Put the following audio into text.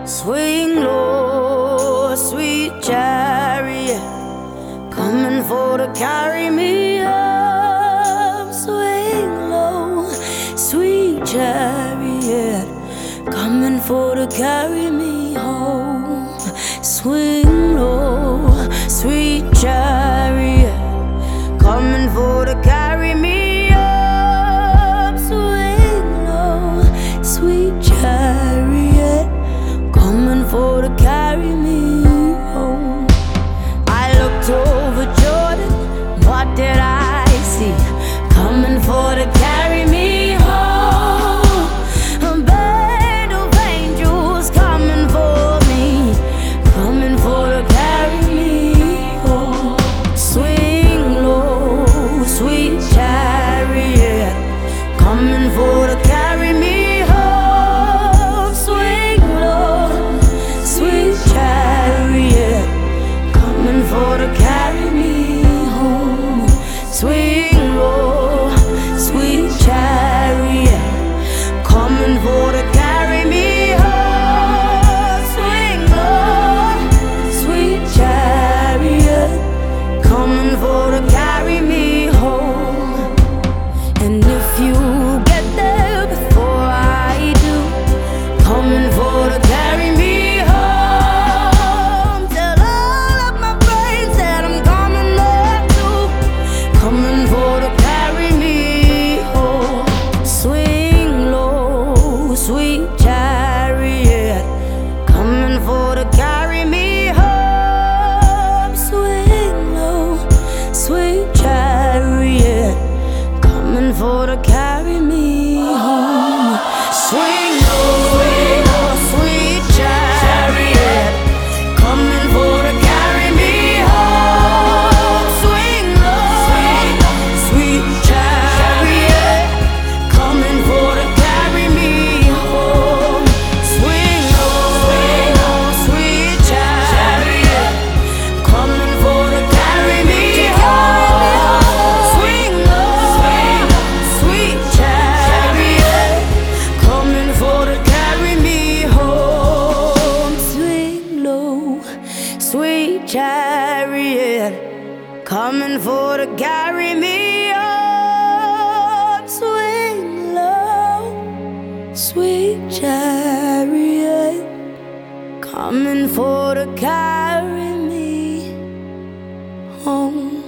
Swing low, sweet chariot, coming for to carry me up. Swing low, sweet chariot, coming for to carry me home. Swing low, sweet chariot, coming for to carry me up. Swing low, sweet chariot, coming for to carry me home. I looked over Jordan, what did I see? Coming for to carry me home. A band of angels coming for me, coming for to carry me home. Swing low, sweet chariot, coming for to carry me home. Swing low, sweet chariot, coming for to carry me home. Swing low, sweet chariot, coming for to carry me home. Swing low, sweet chariot, coming for to carry me home. And if you get there before I do, coming for to carry me home. Tell all of my friends that I'm coming there too, coming for to carry me home. Swing low, sweet chariot, coming for to carry me home. Swing low, sweet chariot, coming for to carry me home. Swing low, sweet chariot, coming for to carry me home. Swing low, sweet chariot, coming for to carry me home. Swing low, sweet chariot, coming for to carry me home. Swing low, sweet chariot, coming for to carry me home. Swing low, sweet chariot, coming for to carry me home. Swing low, sweet chariot, coming for to carry me home.